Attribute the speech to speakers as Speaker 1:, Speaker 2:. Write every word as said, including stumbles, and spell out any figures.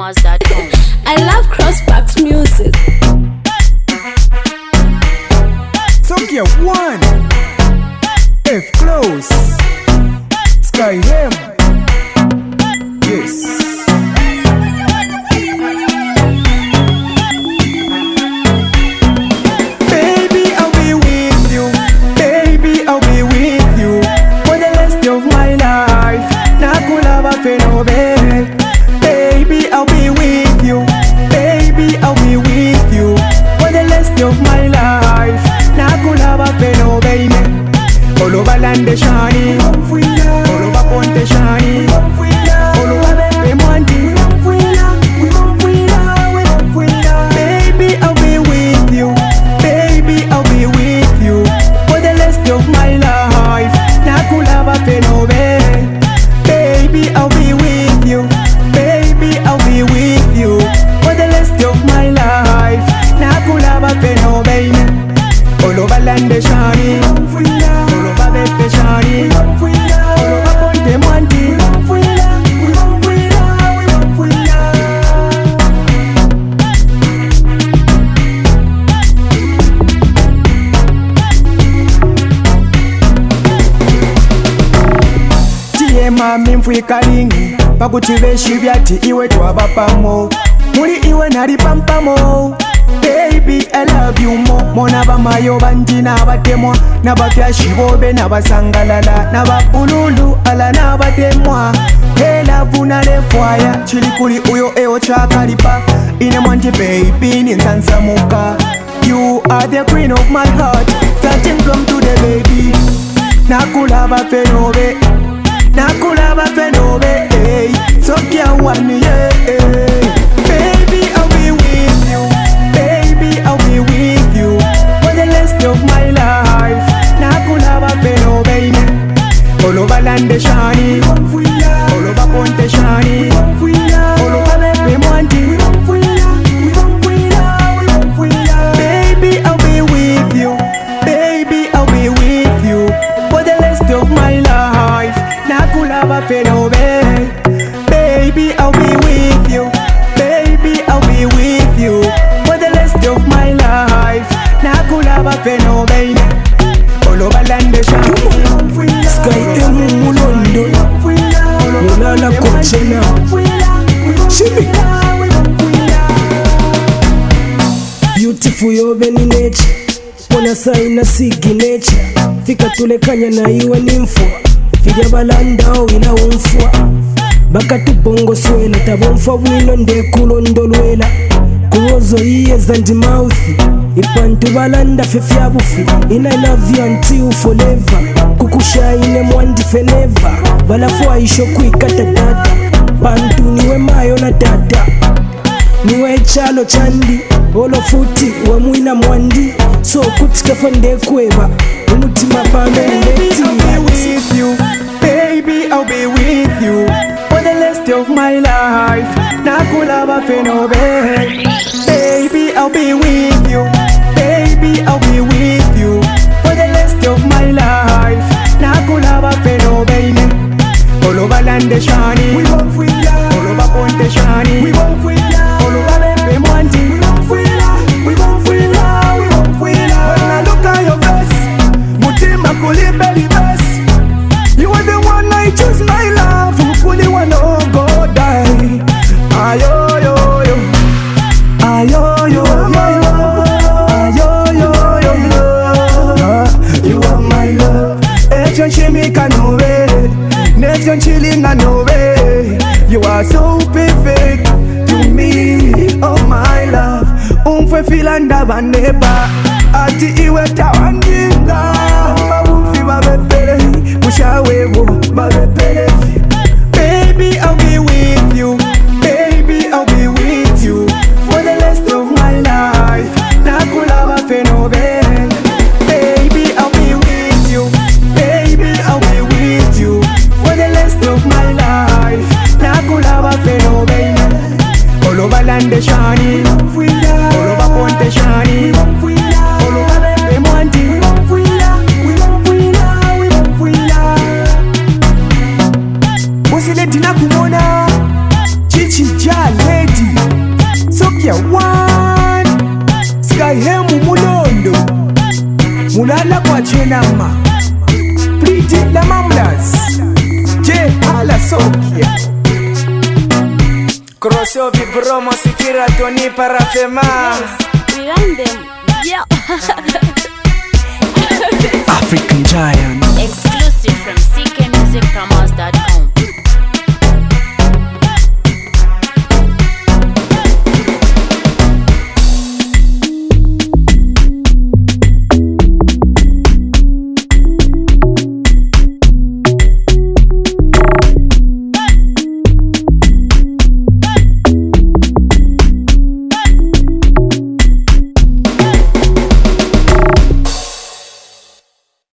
Speaker 1: Mars dot com.
Speaker 2: I love Crossbox music.
Speaker 3: So get one F close Sky M. Yes. Baby, I'll be with you. Baby, I'll be with you for the rest of my life. Nakulaba fenobe. Baby, I'll be with you. Baby, I'll be with you for the rest of my life. Nakulaba fenobe. Oloba lande shani, oloba ponte shani, oloba bebe mwanti. Baby, I'll be with you. Baby, I'll be with you for the rest of my life. Nakulaba fenobe. Baby, I'll be with you. Baby, I'll be with you for the rest of my life. Nakulaba fenobe. Oloba lande shani, oloba bebe shani, oloba ponte mwanti. Tiye mami mfwikalingi pakuti beshi byati iwe twabapamo muli iwe nali pampamo. Baby, I love you more. Mona bamayo bandi nabatemwa nabafyashi bobe nabasangalala nababululu ala nabatemwa. Hela vuna lefwaya chili kuli uyo eo chakalipa ine mwanji baby ni nsansamuka. You are the queen of my heart, starting from today baby. Nakulaba fenobe, nakulaba fenobe, hey. So kia one yeah, hey. Baby, I'll be with you. Baby, I'll be with you for the rest of my life. Nakulaba fenobe. Oloba lande shani, oloba ponte shani, oloba bebe mwanti. Baby, I'll be with you. Baby, I'll be with you for the rest of my life. Nakulaba fenobe. Baby, I'll be with you. Baby, I'll be with you for the rest of my life. Nakulaba fenobe. Oloba lande shani.
Speaker 4: Sky M Mulondo Mulala Coachella Shibi Beautiful yoveni nature Mona saina sigi nature Fika tulekanya na iwe nimfwa Fija balanda o ila umfwa Bakatu bongo swela Tabonfwa wino ndekulo ndolwela Kuozo iye zandi mouthi Ipantu balanda fefya bufi Ina love you until forever Kukusha ine mwandi feneva Balafu aisho kuikata data Pantu niwe mayo na data Niwe chalo chandi Olo futi wa mwina mwandi So kutika fande kweba Umutima pame ndeti
Speaker 3: I'll be with you. Baby, I'll be with you for the rest of my life. Nakulaba fenobe. Baby, I'll be with you. Baby, I'll be with you for the rest of my life. Nakulaba fenobe. Oloba lande shani, oloba ponte shani, oloba bebe mwanti. When I look at your face, mutima kulibeli best. You are the one I choose my love. Ukuli wano go die. Ayo yo yo, ayo yo yo, ayo yo yo yo. You are my love. Ejon shimika no way, nejon chilinga no way. You are so perfect to me, oh my love. Umfe filanda baneba, ati iwe tawandinga. Mabufi babepele, mushawewo babepele. Baby, I'll be with you. Baby, I'll be with you for the rest of my life. Nakulaba fenobe. Baby, I'll be with you. Baby, I'll be with you for the rest of my life. Nakulaba fenobe. Oloba lande shani, oloba ponte shani, oloba bebe mwanti. Musile dina kumona Chichi ja lady Kenya one Sky Hemu Mulondo Mulala kwa Chenama Pretty la Mamlas J Ala Sokia Crossover Bromo Sikira Tony Parafema
Speaker 2: We run them. Yeah.
Speaker 3: African Giant